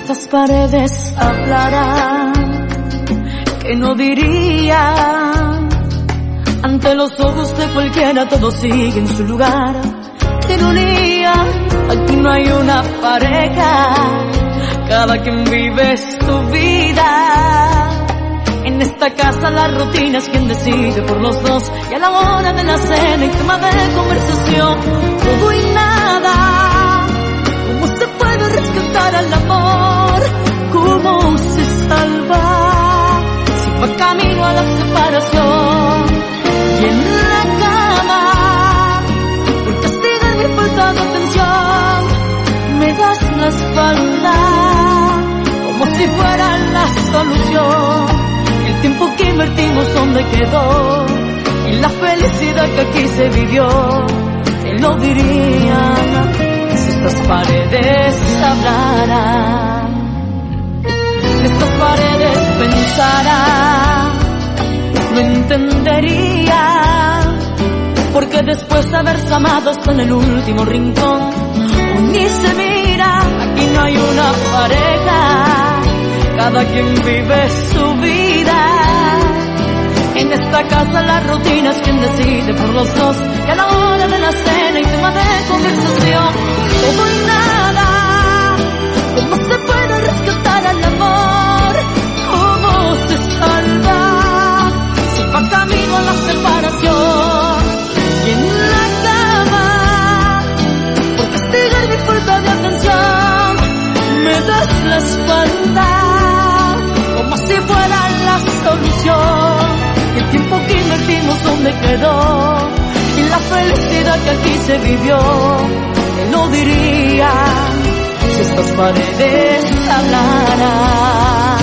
estas paredes hablarán, que no dirían. Ante los ojos de cualquiera todo sigue en su lugar. ¡Qué ironía! Aquí no hay una pareja, cada quien vive su vida. En esta casa la rutina es quien decide por los dos, y a la hora de la cena y tema de conversación, todo y nada. ¿Cómo se puede rescatar al amor? ¿Cómo se salva si va camino a la separación? Y en la cama, por castigar mi falta de atención, me das la espalda como si fuera la solución. El tiempo que invertimos, ¿dónde quedó? Y la felicidad que aquí se vivió, ¿quién lo diría? Si estas paredes hablaran, si estas paredes pensaran, no entendería, porque después de haberse amado hasta en el último rincón, ni se mira. Aquí no hay una pareja, cada quien vive su vida. En esta casa la rutina es quien decide por los dos, y a la hora de la cena y tema de conversación, todo y nada. ¿Cómo se puede rescatar al amor? ¿Cómo se salva si va camino a la separación? Y en la cama, por castigar mi falta de atención, me das la espalda como si fuera la solución. Y el tiempo que invertimos, ¿dónde quedó? Y la felicidad que aquí se vivió, ¿quién lo diría? Si estas paredes hablaran.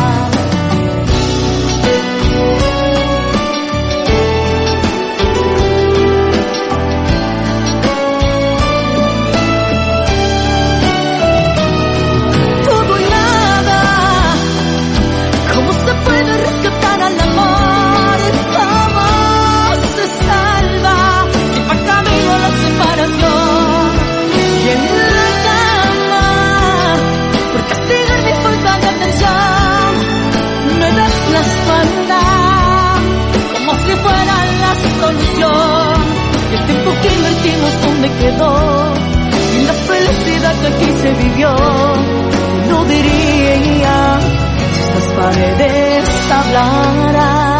Y el tiempo que invertimos, ¿dónde quedó? Y la felicidad que aquí se vivió, no diría si estas paredes hablaran.